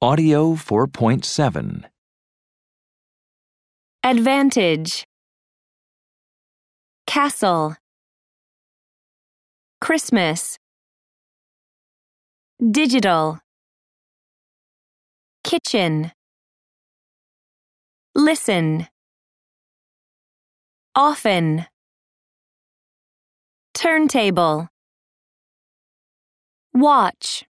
Audio 4.7. Advantage. Castle. Christmas. Digital. Kitchen. Listen. Often. Turntable. Watch.